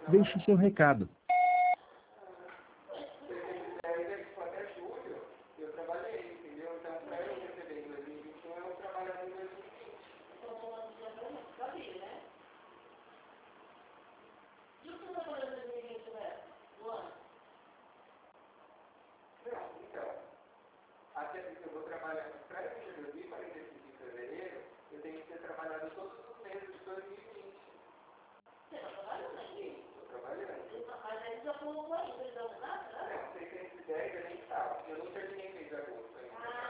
Deixe seu recado. Até julho, eu trabalhei, entendeu? Então, para eu receber em 2021, eu trabalhava em 2020. Então, sabia, né? E o que você vai fazer em 2020, né? No ano? Não, então, até porque eu vou trabalhar para eu receber 2045 em fevereiro, eu tenho que ter trabalhado todos os meses de 2020. Você está trabalhando aqui? Estou trabalhando. Mas aí já colocou ainda, então, nada, né? Não, 610 eu nem estava. Eu não terminei mês de agosto ainda.